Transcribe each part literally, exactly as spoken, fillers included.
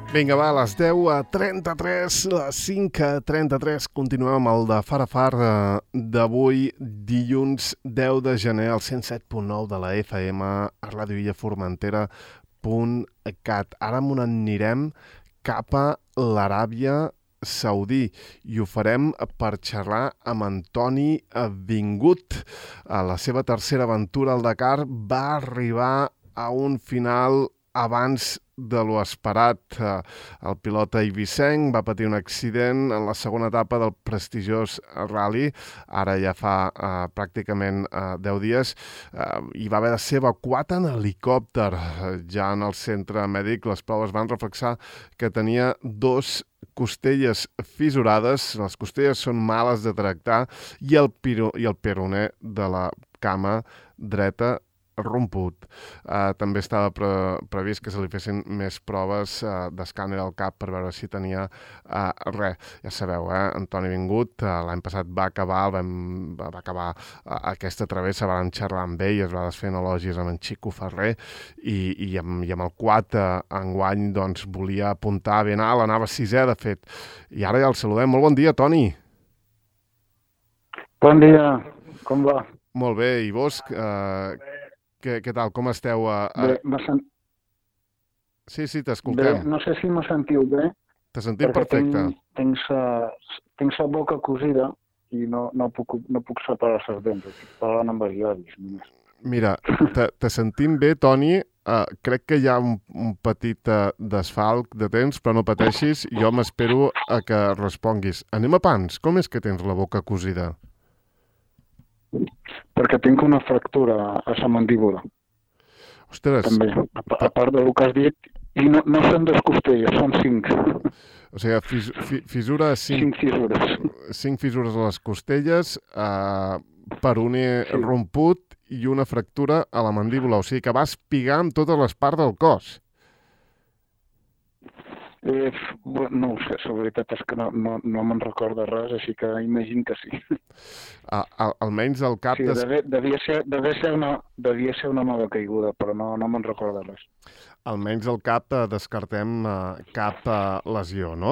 Vinga, va, a les deu a trenta-tres, les cinc a trenta-tres, continuem amb el de Far a Far d'avui, dilluns deu de gener, al cent set punt nou de la F M, a ràdio illa formentera punt cat. Ara m'ho anirem cap a l'Aràbia Saudí i ho farem per xerrar amb Antoni Vingut. A la seva tercera aventura al Dakar va arribar a un final abans de lo esperat. El pilot eivissenc va patir un accident en la segona etapa del prestigiós rally, ara ja fa uh, pràcticament uh, deu dies, uh, i va haver de ser evacuat en helicòpter. Ja en el centre mèdic les proves van reflexar que tenia dos costelles fissurades, les costelles són males de tractar, i el, piro, i el peroné de la cama dreta romput. Uh, també estava pre previst que se li fessin més proves uh, d'escàner al cap per veure si tenia uh, res. Ja sabeu, eh? Antoni Vingut uh, l'any passat va acabar, vam, va acabar uh, aquesta travessa, van xerrar amb ell, es va desfent elogis amb en Xico Ferrer i, i, amb, i amb el quad uh, enguany doncs, volia apuntar ben alt, anava sisè de fet. I ara ja el saludem. Molt bon dia, Toni. Bon dia, com va? Molt bé, i vos? Uh, Què, què tal? Com esteu? A, a... Bé, sen... Sí, sí, t'escoltem. No sé si me sentiu bé. Te sentim perfecte. Tinc, tinc, sa, tinc la boca cosida i no, no, puc, no puc separar les dents. Estic parlant amb els llavis només. Mira, te, te sentim bé, Toni. Uh, crec que hi ha un, un petit uh, desfalc de temps, però no pateixis. Jo m'espero a que responguis. Anem a pans. Com és que tens la boca cosida? Perquè tinc una fractura a la mandíbula. Ostres. També, a, a part del que has dit, i no, no són dos costelles, són cinc. O sigui, fis, fi, fissura... Cinc, cinc fissures. Cinc fissures a les costelles, eh, peroné sí. romput i una fractura a la mandíbula. O sigui que vas pigar amb totes les parts del cos. Eh, no ho sé, la veritat és que no, no, no me'n recordo res, així que imagino que sí. A, a, almenys el cap... Sí, devia, devia, ser, devia, ser una, devia ser una mala caiguda, però no, no me'n recordo res. Almenys el cap eh, descartem eh, cap eh, lesió, no?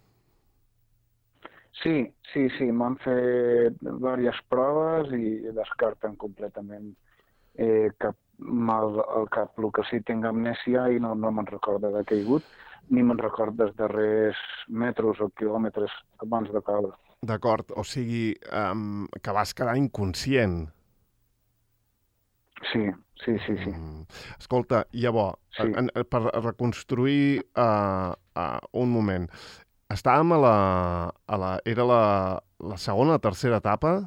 Sí, sí, sí, m'han fet diverses proves i descarten completament eh, cap mal al cap. El que sí tinc amnèsia i no, no me'n recordo de caigut, ni me'n recordo dels darrers metres o quilòmetres abans de caure. D'acord, o sigui, um, que vas quedar inconscient. Sí, sí, sí, sí. Mm. Escolta, llavors, sí. en, en, per reconstruir uh, uh, un moment, estàvem a la... A la era la, la segona o tercera etapa?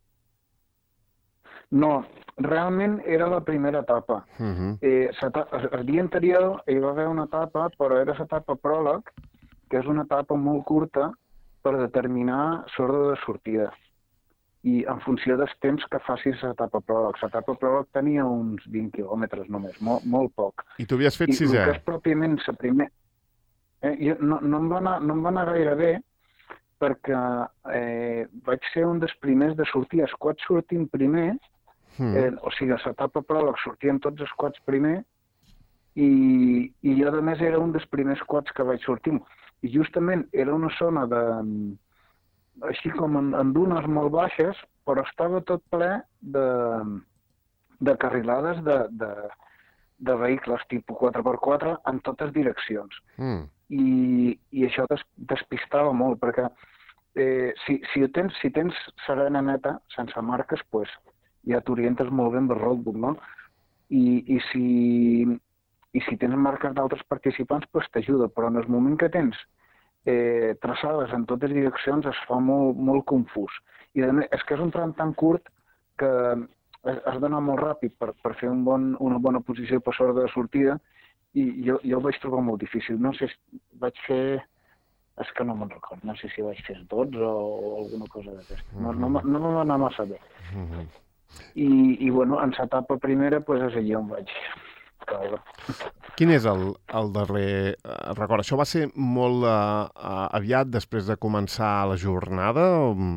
No, realment era la primera etapa. Uh-huh. eh, el dia anterior hi va haver una etapa, però era l'etapa pròleg, que és una etapa molt curta per determinar l'ordre de sortida. I en funció dels temps que facis l'etapa pròleg. L'etapa pròleg tenia uns vint quilòmetres només, molt, molt poc. I tu havies fet I sisè? I el que és pròpiament la primera... Eh, jo, no, no, em va anar, no em va anar gaire bé perquè eh, vaig ser un dels primers de sortir. Els quads sortint primer, Mm. Eh, o sigui, a l'etapa pròleg sortien tots els quads primer i, i jo, a més, era un dels primers quads que vaig sortir. I justament era una zona de, així com en, en dunes molt baixes, però estava tot ple de, de carrilades de, de, de vehicles tipus quatre per quatre en totes direccions. Mm. I, i això des, despistava molt, perquè eh, si, si, tens, si tens serena neta, sense marques, doncs, ja t'orientes molt bé amb el roadbook, no? I, i, si, i si tens marques d'altres participants, doncs t'ajuda, però en el moment que tens eh, traçades en totes direccions es fa molt, molt confús. I a més, és que és un tram tan curt que has d'anar molt ràpid per, per fer un bon, una bona posició per l'hora de sortida i jo, jo el vaig trobar molt difícil. No sé, vaig fer... És que no me'n recordo, no sé si vaig fer dotze o alguna cosa d'aquesta. No, no, no, no m'ha anat massa bé. Mm-hmm. I, i bueno, en l'etapa primera pues, és allà on vaig caure. Quin és el, el darrer record? Això va ser molt uh, uh, aviat després de començar la jornada? O...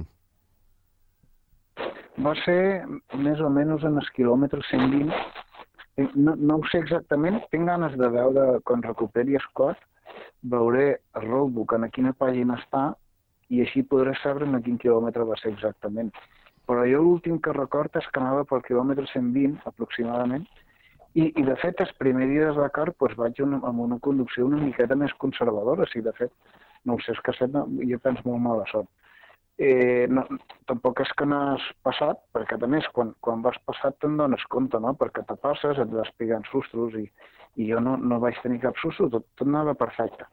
Va ser més o menys en els quilòmetres cent vint. No, no ho sé exactament, tinc ganes de veure quan recuperi el cos, veuré el roadbook en quina pàgina està i així podré saber a quin quilòmetre va ser exactament. Però jo l'últim que record és que anava pel quilòmetre cent vint, aproximadament, i, i de fet, els primers dies de Dakar doncs, vaig una, amb una conducció una miqueta més conservadora. Sí, de fet, no ho sé, és que set, no, jo penso molt mala sort. Eh, no, tampoc és que n'has passat, perquè a més, quan, quan vas passat te'n dones compte, no? Perquè te passes, et vas pegant sustos i, i jo no, no vaig tenir cap susto, tot, tot anava perfecte.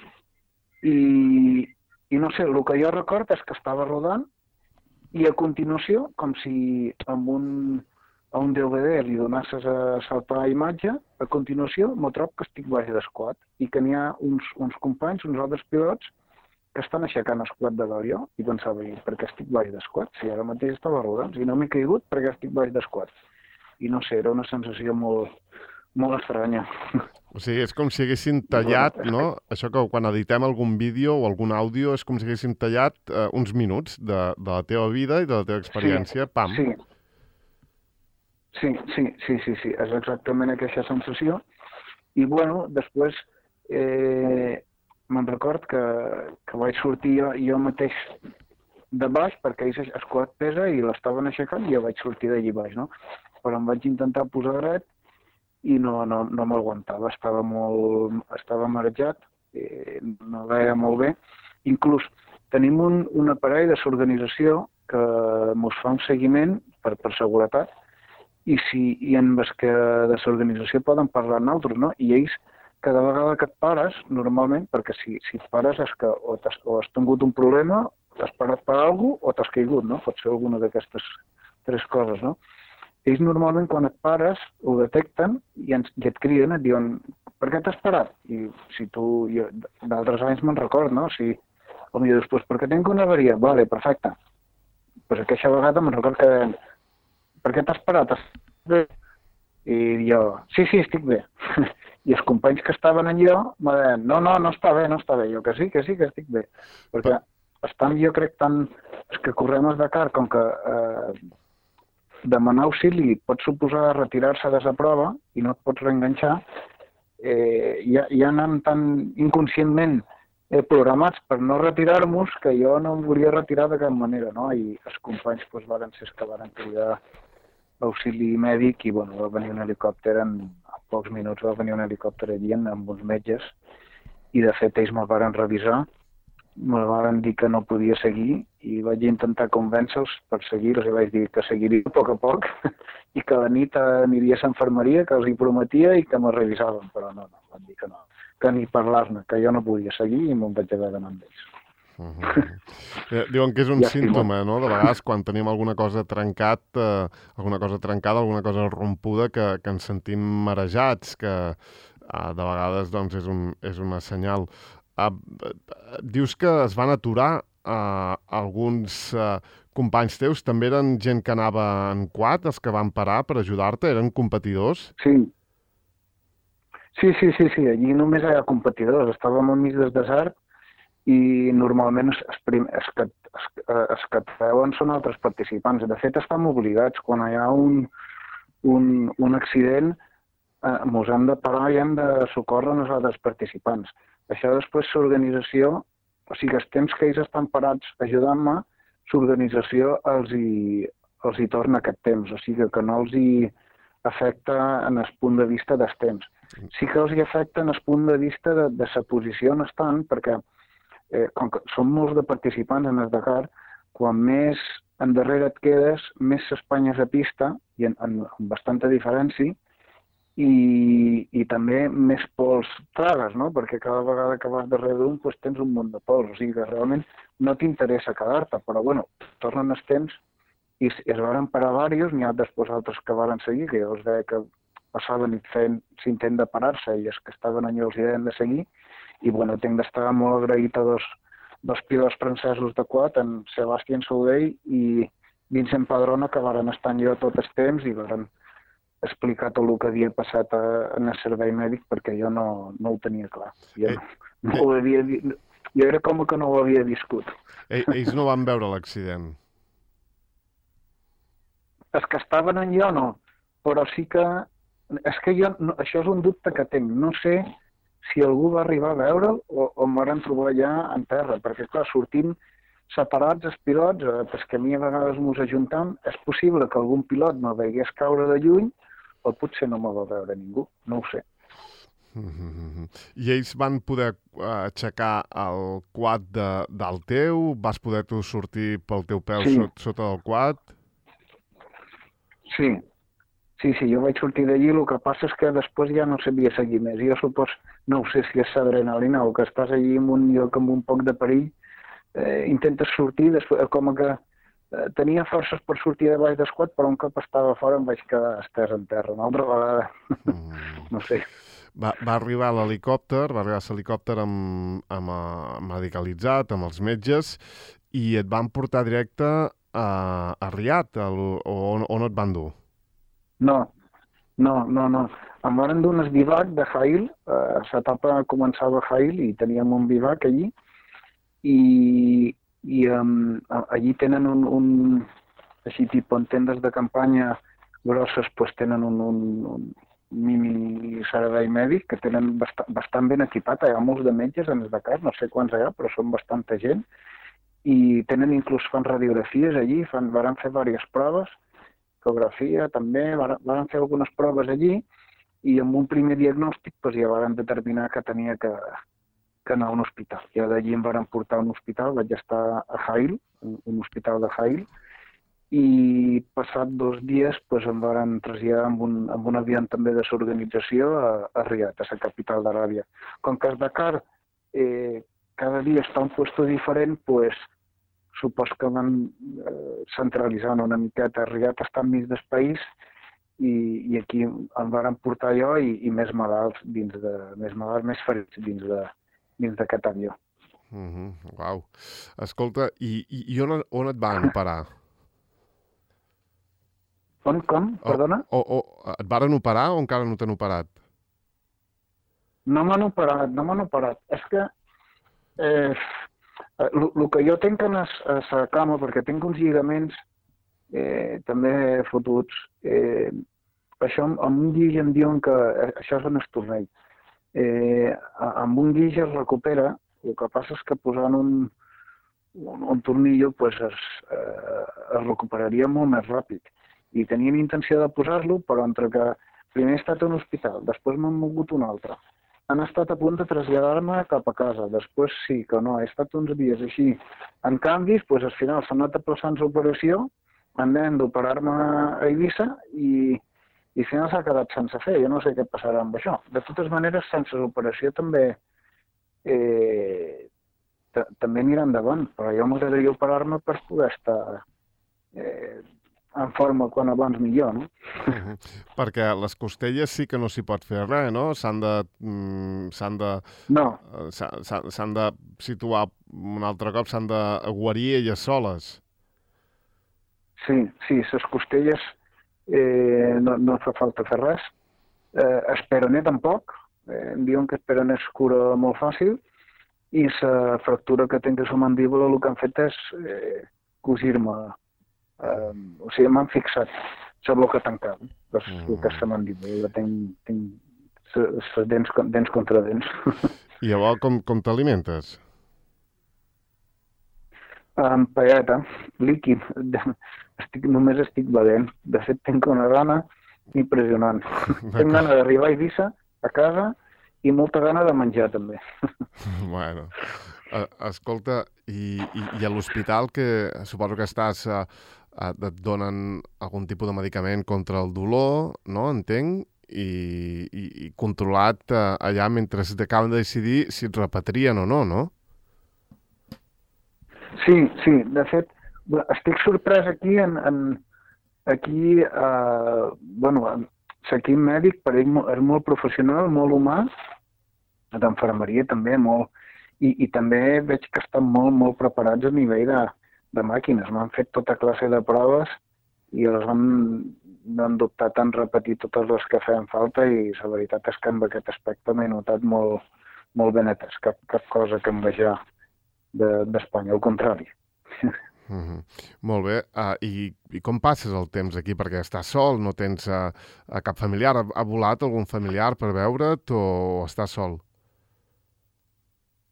I, I no sé, el que jo record és que estava rodant i a continuació, com si amb un, a un D V D li donasses a saltar a imatge, a continuació m'ho trobo que estic baix d'esquat i que n'hi ha uns, uns companys, uns altres pilots, que estan aixecant esquat de l'avió i pensava, per què estic baix d'esquat? Si ara mateix estava rodant, i no m'he caigut perquè estic baix d'esquat. I no sé, era una sensació molt, molt estranya. O sigui, és com si haguessin tallat, no? Això que quan editem algun vídeo o algun àudio és com si haguessin tallat eh, uns minuts de, de la teva vida i de la teva experiència, sí, pam. Sí. Sí, sí, sí, sí, sí, és exactament aquesta sensació. I, bueno, després eh, me'n record que, que vaig sortir jo, jo mateix de baix, perquè ells el quad pesa i l'estaven aixecant i jo vaig sortir d'allí baix, no? Però em vaig intentar posar dret i no, no, no m'aguantava, estava molt, estava marejat, eh, no veia molt bé. Inclús tenim un, un aparell de l'organització que ens fa un seguiment per, per seguretat, i si i en els que de l'organització poden parlar amb altres, no? I ells, cada vegada que et pares, normalment, perquè si, si et pares és que o, has, o has tingut un problema, t'has parat per alguna cosa o t'has caigut, no? Pot ser alguna d'aquestes tres coses, no? Ells normalment quan et pares ho detecten i, ens, i et criden, et diuen per què t'has parat? I si tu, d'altres anys me'n record, no? Si, o millor després, perquè tinc una avaria, vale, perfecte. Pues aquesta vegada me'n record que deien per què t'has parat? Bé? I jo, sí, sí, estic bé. I els companys que estaven allò me deien, no, no, no està bé, no està bé. Jo que sí, que sí, que estic bé. Perquè estan, jo crec, tant els que correm al Dakar com que eh, demanar auxili pot suposar retirar-se de la prova i no et pots reenganxar, eh, ja, ja anem tan inconscientment eh, programats per no retirar-nos que jo no em volia retirar de cap manera, no? I els companys doncs, van ser els que van cridar auxili mèdic i bueno, va venir un helicòpter en, en pocs minuts va venir un helicòpter allí amb uns metges i de fet ells me'l van revisar, me'l van dir que no podia seguir i vaig intentar convèncer-los per seguir-los i vaig dir que seguiria a poc a poc i que a la nit aniria a l'infermeria, que els hi prometia i que me revisaven, però no, no, van dir que no, que ni parlar-ne, que jo no podia seguir i me'n vaig haver d'anar amb ells. Uh-huh. Diuen que és un ja símptoma, no? De vegades quan tenim alguna cosa trencat, eh, alguna cosa trencada, alguna cosa rompuda, que, que ens sentim marejats, que eh, de vegades doncs, és, un, és una senyal. Uh, dius que es van aturar uh, alguns uh, companys teus, també eren gent que anava en quad, els que van parar per ajudar-te, eren competidors? Sí. Sí, sí, sí, sí, allí només hi ha competidors, estàvem enmig del desert i normalment els, prim, els, que, els, els que et veuen són altres participants. De fet, estem obligats. Quan hi ha un, un, un accident, eh, ens hem de parar i hem de socórrer els altres participants. Això després l'organització, o sigui, els temps que ells estan parats ajudant-me, l'organització els, hi, els hi torna aquest temps, o sigui que no els hi afecta en el punt de vista dels temps. Sí que els hi afecta en el punt de vista de, de la posició on estan, perquè Eh, com que són molts de participants en el Dakar, quan més endarrere et quedes, més s'espanyes a pista, i en, en, en bastanta diferència, i, i també més pols tragues, no? Perquè cada vegada que vas darrere d'un pues, tens un munt de pols, o sigui que realment no t'interessa quedar-te, però bueno, tornen els temps i es van parar diversos, n'hi ha després altres que van seguir, que jo els deia que passaven i feien l'intent de parar-se i els que estaven allà els deien de seguir. I bueno, tinc d'estar molt agraït a dos, dos pilots francesos de quad, en Sébastien Soudell i Vincent Padrona, que van estar jo tot el temps i van explicar tot el que havia passat a, en el servei mèdic, perquè jo no, no ho tenia clar. Jo, no, no ho havia, jo era com que no ho havia viscut. Ells no van veure l'accident? Els que estaven en jo no, però sí que... És que jo, no, això és un dubte que tinc. No sé si algú va arribar a veure'l o, o em van trobar ja en terra, perquè clar, sortint separats els pilots, eh, perquè a mi a vegades mos ajuntam, és possible que algun pilot me veigués caure de lluny o potser no me va veure ningú, no ho sé. Mm-hmm. I ells van poder aixecar el quad de, del teu? Vas poder tu sortir pel teu peu sí. sot, sota del quad? Sí, sí, sí, jo vaig sortir d'allí, el que passa és que després ja no sabia seguir més. Jo supos, no ho sé si és adrenalina o que estàs allí en un lloc amb un poc de perill, eh, intentes sortir, després, com que eh, tenia forces per sortir de baix del quad, però un cop estava fora em vaig quedar estès en terra. Una altra vegada, mm. no sé. Va, va arribar l'helicòpter, va arribar l'helicòpter amb, amb, amb medicalitzat, amb els metges, i et van portar directe a, a Riad, a, o on, on et van dur? No, no, no, no. Em van dur un bivac de Jail, eh, l'etapa començava a Jail i teníem un bivac allí, i, i um, allí tenen un, un així tipus en tendes de campanya grosses, pues tenen un, un, un mini servei mèdic que tenen bastant, bastant ben equipat. Hi ha molts de metges en el Dakar, no sé quants hi ha, però són bastanta gent, i tenen inclús fan radiografies allí, fan, van fer diverses proves, ecografia també, van, van fer algunes proves allí, i amb un primer diagnòstic pues, ja van determinar que tenia que, que anar a un hospital. Ja d'allí em van portar a un hospital, vaig estar a Jail, un hospital de Jail, i passat dos dies pues, em van traslladar amb un, amb un avió també de l'organització a, a Riad, a la capital d'Aràbia. Com que el Dakar eh, cada dia està en un lloc diferent, pues, supos que van eh, centralitzant una miqueta. Riad està enmig del país i, i aquí em van portar jo i, i més malalts, dins de, més malalts, més ferits dins de, dins d'aquest avió. Mm-hmm. Uau. Escolta, i, i, i on, on et van operar? On, com? Perdona? O, o, o, et varen operar o encara no t'han operat? No m'han operat, no m'han operat. És que eh, el que jo tinc a la cama, perquè tinc uns lligaments eh, també fotuts, eh, això amb un guix em diuen que això és un estornell. Eh, amb un guix es recupera, el que passa és que posant un, un, un tornillo pues es, eh, es recuperaria molt més ràpid. I tenien intenció de posar-lo, però entre que primer he estat a un hospital, després m'han mogut un altre. Han estat a punt de traslladar-me cap a casa, després sí que no, he estat uns dies així. En canvi, pues, al final s'ha anat aplaçant l'operació, han d'operar-me a Eivissa i, i al final s'ha quedat sense fer. Jo no sé què passarà amb això. De totes maneres, sense l'operació també eh, també anirà endavant, però jo m'agradaria operar-me per poder estar eh, en forma quan abans millor, no? Uh-huh. Perquè les costelles sí que no s'hi pot fer res, no? S'han de... Mm, s'han de... No. S'han de situar un altre cop, s'han de guarir elles soles. Sí, sí, les costelles eh, no, no fa falta fer res. Eh, el peroné tampoc. Eh, em diuen que el peroné es cura molt fàcil i la fractura que tinc a la mandíbula el que han fet és eh, cosir-me. Uh, o sigui, m'han fixat la boca tancada, per mm. el que és la mandíbula. Tinc, tinc les dents, dents contra dents. I llavors com, com t'alimentes? Amb paelleta, líquid. Estic, només estic bevent. De fet, tinc una gana impressionant. Tinc gana d'arribar a Eivissa, a casa, i molta gana de menjar, també. Bueno, uh, escolta, i, i, i a l'hospital, que suposo que estàs... Uh, et donen algun tipus de medicament contra el dolor, no? Entenc, i, i, i controlat eh, allà mentre acaben de decidir si et repatrien o no, no? Sí, sí, de fet, estic sorprès aquí, en, en, aquí, eh, bueno, l'equip mèdic per ell és molt professional, molt humà, d'enfermeria també, molt, i, i també veig que estan molt, molt preparats a nivell de de màquines. M'han fet tota classe de proves i els han, han dubtat en repetir totes les que feien falta i la veritat és que amb aquest aspecte m'he notat molt, molt ben atès. Cap, cap cosa que envejar d'Espanya, al contrari. Mm-hmm. Molt bé. Uh, i, I com passes el temps aquí? Perquè estàs sol, no tens uh, cap familiar. Ha, ha volat algun familiar per veure't o estàs sol?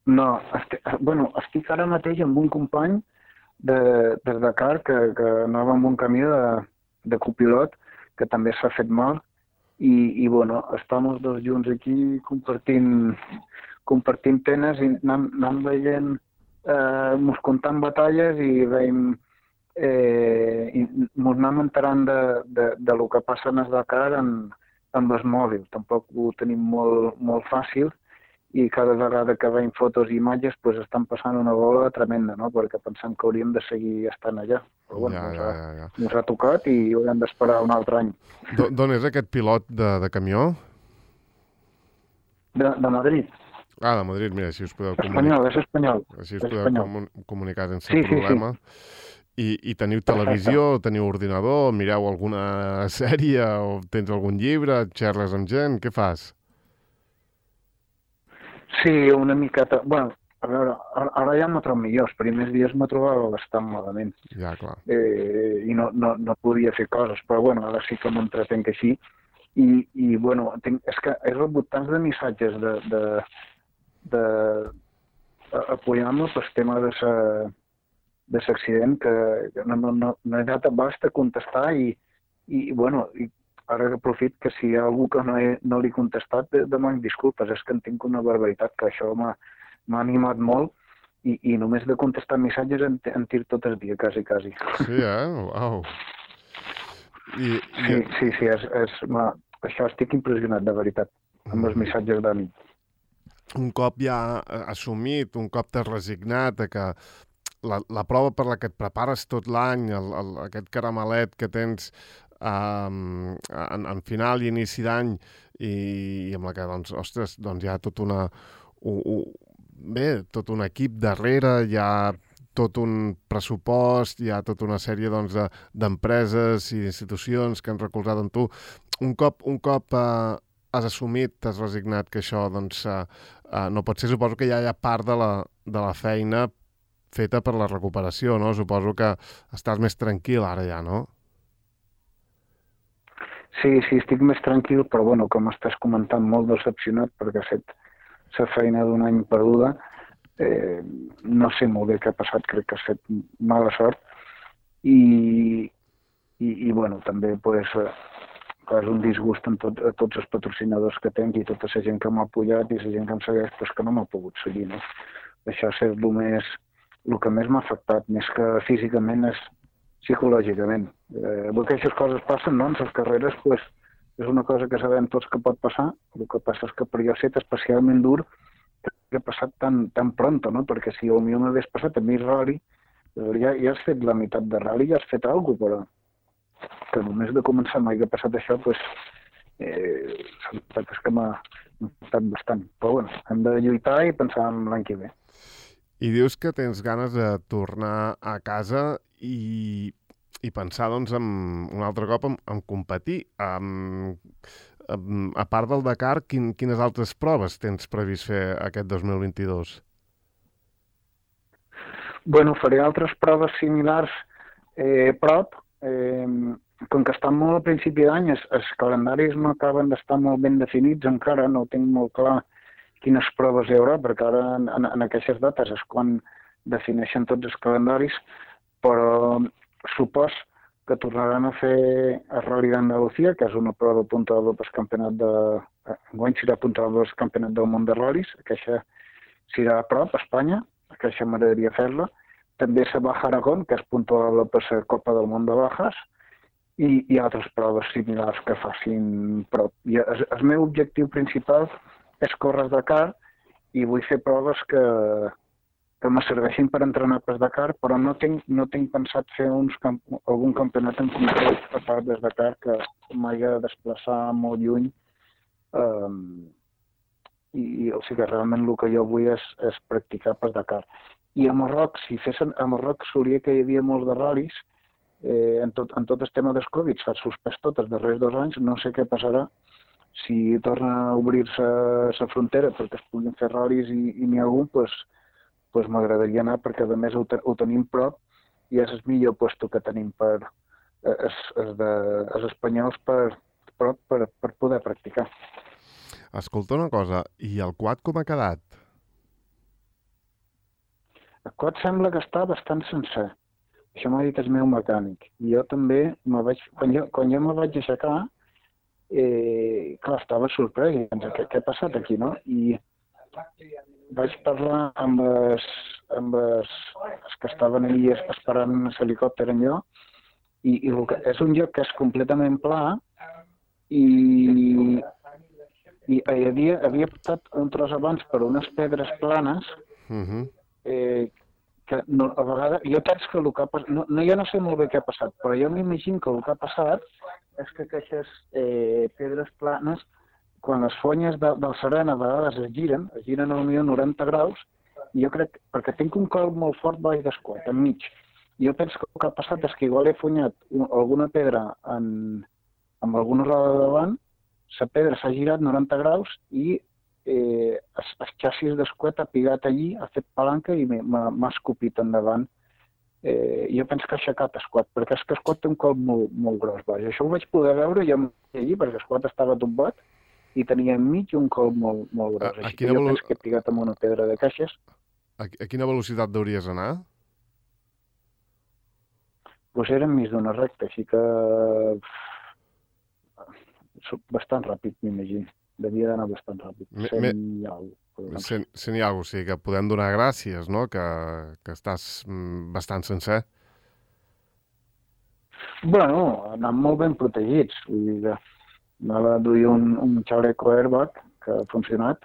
No, estic, bueno, estic ara mateix amb un company de, des de Dakar que, que anava amb un camió de, de copilot que també s'ha fet mal i, i bueno, estem els dos junts aquí compartint, compartint penes i anant, anant veient, eh, mos comptant batalles i veiem, eh, i mos anem enterant de, de, de lo que passa en el Dakar en, amb els mòbils. Tampoc ho tenim molt, molt fàcil i cada vegada que veiem fotos i imatges pues, estan passant una bola tremenda, no? Perquè pensem que hauríem de seguir estant allà. Però bueno, Ja, ens, ja, ha, ja, ja. ens ha tocat i haurem d'esperar un altre any. D'on és aquest pilot de, de camió? De, de Madrid. Ah, de Madrid, mira, així us podeu Espanyol, comunicar. és espanyol. Així us És podeu espanyol. comun comunicar sense Sí, sí, problema. sí. I, I teniu Perfecte. televisió, teniu ordinador, mireu alguna sèrie o tens algun llibre, xerres amb gent, què fas? Sí, una miqueta... Bueno, a veure, ara ja m'ho trobo millor. Els primers dies m'ho trobava bastant malament. Ja, clar. Eh, I no, no, no podia fer coses, però bueno, ara sí que m'entretenc així. I, i bueno, tinc, és que he rebut tants de missatges de, de, de apoyant-me pel tema de sa, de l'accident que no, no, no, no he dat abast a contestar i, i bueno, i ara aprofit que si hi ha algú que no, he, no li he contestat, demano disculpes, és que en tinc una barbaritat, que això m'ha animat molt i, i només de contestar missatges en, en tiro tot el dia, quasi, quasi. Sí, eh? Uau. I, i... Sí, sí, sí, és, és, això estic impressionat, de veritat, amb els missatges d'ànim. Un cop ja assumit, un cop t'has resignat a que la, la prova per la que et prepares tot l'any, aquest caramelet que tens um, en, en final i inici d'any i, i amb la que, doncs, ostres, doncs hi ha tot una... Un, un, bé, tot un equip darrere, hi ha tot un pressupost, hi ha tota una sèrie doncs, d'empreses i d'institucions que han recolzat en tu. Un cop, un cop eh, has assumit, t'has resignat que això doncs, eh, eh, no pot ser, suposo que ja hi ha part de la, de la feina feta per la recuperació, no? Suposo que estàs més tranquil ara ja, no? Sí, sí, estic més tranquil, però bueno, com estàs comentant, molt decepcionat perquè ha fet la feina d'un any perduda. Eh, no sé molt bé què ha passat, crec que has fet mala sort. I, i, i bueno, també pues, és un disgust en tot, a tots els patrocinadors que tenc i tota la gent que m'ha apoyat i la gent que em segueix, pues, que no m'ha pogut seguir. No? Això és el, més, el que més m'ha afectat, més que físicament és psicològicament. Eh, aquestes coses passen, no? En les carreres pues, és una cosa que sabem tots que pot passar, el que passa és que per jo ha estat especialment dur que ha passat tan, tan pronto, no? Perquè si a mi m'hagués passat a mi rally, ja, ja has fet la meitat de rally, ja has fet alguna cosa, però que només de començar mai que ha passat això, pues, eh, és que m'ha afectat bastant. Però bueno, hem de lluitar i pensar en l'any que ve. I dius que tens ganes de tornar a casa i, i pensar, doncs, en, un altre cop en, en competir. En, en, a part del Dakar, quin, quines altres proves tens previst fer aquest dos mil vint-i-dos? Bueno, faré altres proves similars eh, prop. Eh, com que estan molt a principi d'any, els, els calendaris no acaben d'estar molt ben definits encara, no tinc molt clar quines proves hi haurà, perquè ara en, en, en aquestes dates és quan defineixen tots els calendaris, però supos que tornaran a fer el Rally d'Andalucía, que és una prova puntuada pel campionat de... Enguany serà puntuada pel campionat del món de ral·lis, aquesta serà a prop, a Espanya, aquesta m'agradaria fer-la. També la Baja Aragón, que és puntuada per la Copa del món de Bajas, i, i altres proves similars que facin prop. I el, el meu objectiu principal és córrer Dakar i vull fer proves que, que me serveixin per entrenar per Dakar, però no tinc, no tinc pensat fer uns camp algun campionat en concret a part des Dakar que m'hagi de desplaçar molt lluny. Um, i, o sigui que realment el que jo vull és, és practicar per Dakar. I a Marroc, si fessin, a Marroc solia que hi havia molts de ral·lis, eh, en, tot, en tot el tema dels Covid s'ha suspès tot els darrers dos anys, no sé què passarà si torna a obrir-se la frontera perquè es puguin fer ral·lis i, i n'hi ha algun, pues, pues m'agradaria anar perquè a més ho, te, ho tenim prop i és el millor lloc que tenim per els, els, de, els espanyols per, prop per, per poder practicar. Escolta una cosa, i el quad com ha quedat? el quad sembla que està bastant sencer. Això m'ha dit el meu mecànic. I jo també, me vaig, quan, jo, quan jo me vaig aixecar, eh, clar, estava sorprès. I penso, què, què ha passat aquí, no? I vaig parlar amb els, amb els, els que estaven allí esperant l'helicòpter en jo, i, i que, és un lloc que és completament pla, i, i havia, havia portat un tros abans per unes pedres planes, uh-huh. eh, que no, a vegades, jo penso que el que ha passat, no, no, jo no sé molt bé què ha passat, però jo m'imagino que el que ha passat és que aquestes eh, pedres planes, quan les fonyes de, del seren a vegades es giren, es giren a potser noranta graus, i jo crec, perquè tinc un col molt fort baix d'esquat, enmig, jo penso que el que ha passat és que igual he fonyat alguna pedra en, amb alguna roda de davant, la pedra s'ha girat noranta graus i eh, el, el xassis d'esquet ha pigat allí, ha fet palanca i m'ha escopit endavant. Eh, jo penso que ha aixecat esquat, perquè és que esquat té un col molt, molt gros baix. Això ho vaig poder veure jo allí, perquè esquat estava tombat i tenia enmig un col molt, molt gros. A, a Així que jo velo... penso que he pigat amb una pedra de caixes. A, a quina velocitat hauries d'anar? Doncs era enmig d'una recta, així que bastant ràpid, m'imagino. Devia d'anar bastant ràpid. Me, cent me... i alguna cosa. cent, cent i alguna cosa, o sigui que podem donar gràcies, no?, que, que estàs bastant sencer. Bueno, anant molt ben protegits. Vull dir que m'ha de duir un, un xaleco airbag que ha funcionat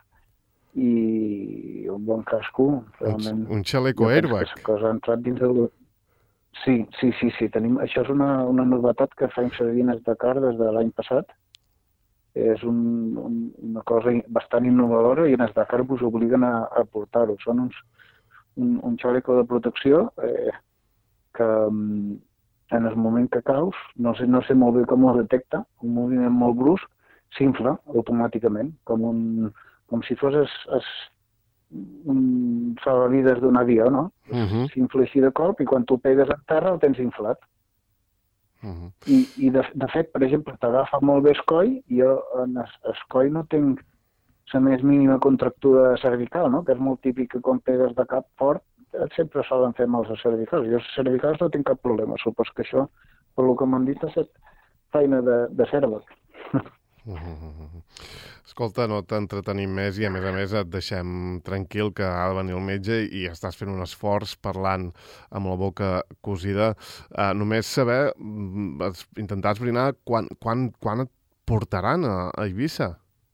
i un bon casco. Realment, un, un xaleco airbag? Que, que ha entrat dins del... Sí, sí, sí, sí. Tenim... Això és una, una novetat que fem servir en el Dakar des de l'any passat. És un, un, una cosa bastant innovadora i en el Dakar us obliguen a, a portar-ho. Són uns, un, un xaleco de protecció eh, que en el moment que caus, no sé, no sé molt bé com ho detecta, un moviment molt brusc, s'infla automàticament, com, un, com si fos es, es, un salvavides d'un avió, no? Uh-huh. S'infla així de cop i quan tu pegues a terra el tens inflat. Uh-huh. I, i de, de fet, per exemple, t'agafa molt bé escoi, i jo en escoi no tinc la més mínima contractura cervical, no? Que és molt típic que quan pegues de cap fort sempre solen fer mals a cervicals. Jo a cervicals no tinc cap problema, supos que això, per el que m'han dit, ha estat feina de, de cèrvec. Uh-huh. Escolta, no t'entretenim més i a més a més et deixem tranquil que ha de venir el metge i estàs fent un esforç parlant amb la boca cosida. Uh, només saber, intentar esbrinar quan, quan, quan et portaran a, a Eivissa?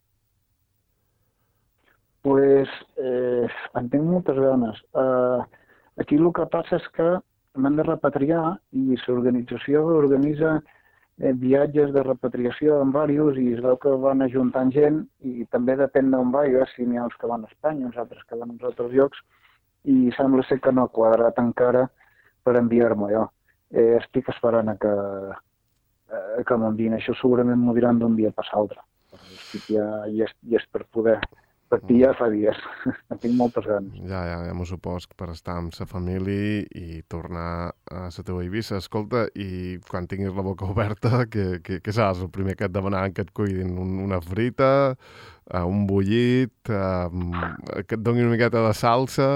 Pues eh, en tinc moltes ganes. Uh, aquí el que passa és que m'han de repatriar i l'organització organitza Eh, viatges de repatriació en diversos i es veu que van ajuntant gent i també depèn d'on vagis, si n'hi ha uns que van a Espanya, uns altres que van a uns altres llocs i sembla ser que no ha quadrat encara per enviar-me jo. Eh, estic esperant a que, eh, que m'enviïn. Això segurament m'ho diran d'un dia per l'altre. Estic ja, ja, ja és per poder. Per ti ja fa dies. En tinc moltes ganes. Ja, ja, ja m'ho supos, per estar amb sa família i tornar a la teva Eivissa. Escolta, i quan tinguis la boca oberta, què, què, què saps? El primer que et demanaran que et cuidin un, una frita, un bullit, um, que et donin una miqueta de salsa...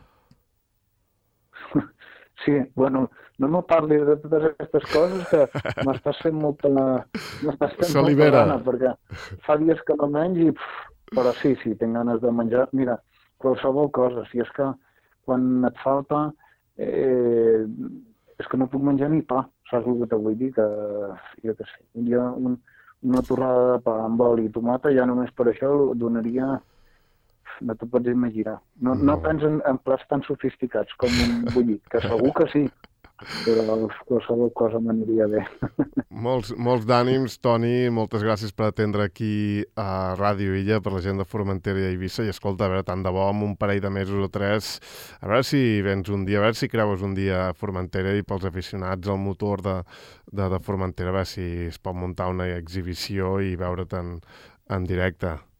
Sí, bueno, no me parlis de totes aquestes coses que m'estàs fent molta... M'estàs fent molta gana, perquè fa dies que no menys i... Pff, però sí, sí, tinc ganes de menjar. Mira, qualsevol cosa, si és que quan et falta, eh, és que no puc menjar ni pa, saps el que te vull dir? Que, jo què sé, jo un, una torrada de pa amb oli i tomata, ja només per això donaria, no t'ho pots imaginar. No, no, no penso en, en plats tan sofisticats com un bullit, que segur que sí, però qualsevol cosa m'aniria bé. Molts, molts d'ànims, Toni, moltes gràcies per atendre aquí a Ràdio Illa, per la gent de Formentera i Eivissa, i escolta, a veure, tant de bo, amb un parell de mesos o tres, a veure si vens un dia, a veure si creues un dia a Formentera i pels aficionats al motor de, de, de Formentera, a veure si es pot muntar una exhibició i veure't en, en directe.